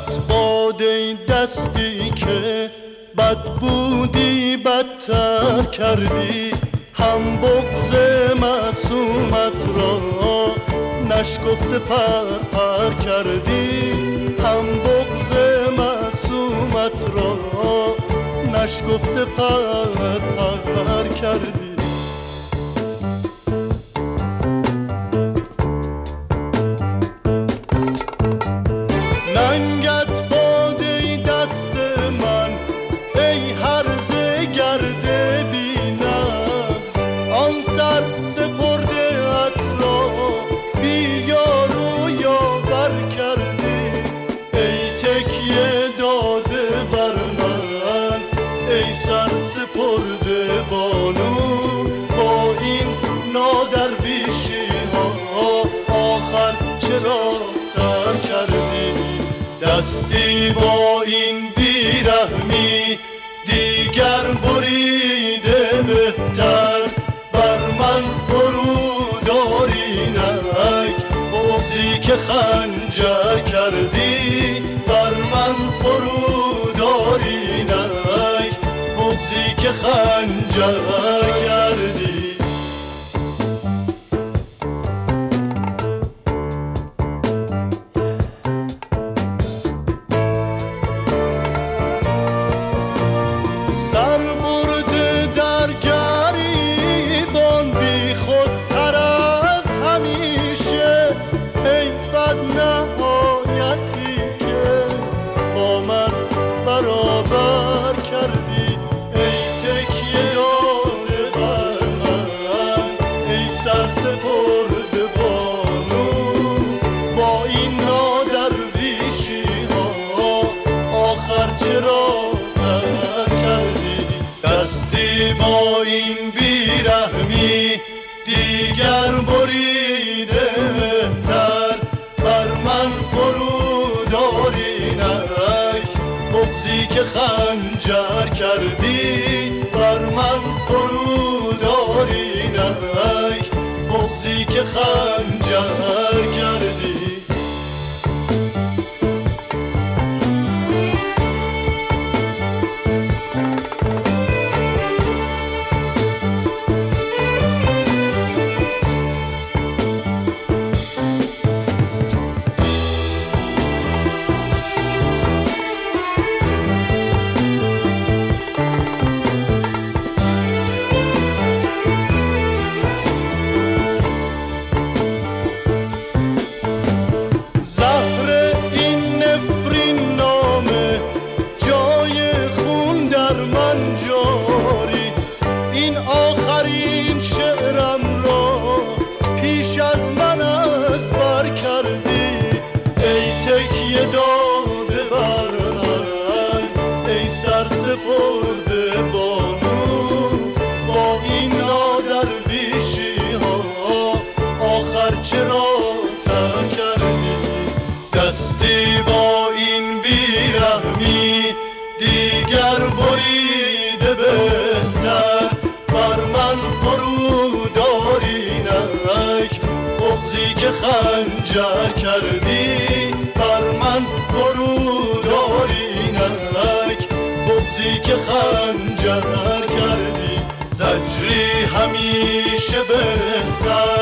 ننگت باده دستی که بد بودی بدتر کردی، هم بغض معصومت را نشکفته پر کردی، هم بغض معصومت را نشکفته پر کردی. ننگت باده دست من ای هرزه گرده بی نفس، آن سر سپرده ات را بی یار و یاور کردی. ای تکیه داده بر من ای سر سپرده بانو، با این نادرویشی ها آخر چرا سر کردی؟ دستی با این بیرحمی دیگر بریده بهتر، بر من فرود آری نک بغضی که خنجر کردی، بر من فرود آری نک بغضی که خنجر کردی. با این بیرحمی دیگر بریده بهتر، بر من فرود آری نک بغضی که خنجر کردی، بر من فرود آری نک بغضی که خنجر کردی. دستی با این بیرحمی دیگر بریده بهتر، بر من فرود آری نک بغضی که خنجر کردی، بر من فرود آری نک بغضی که خنجر کردی. زجری همیشه بهتر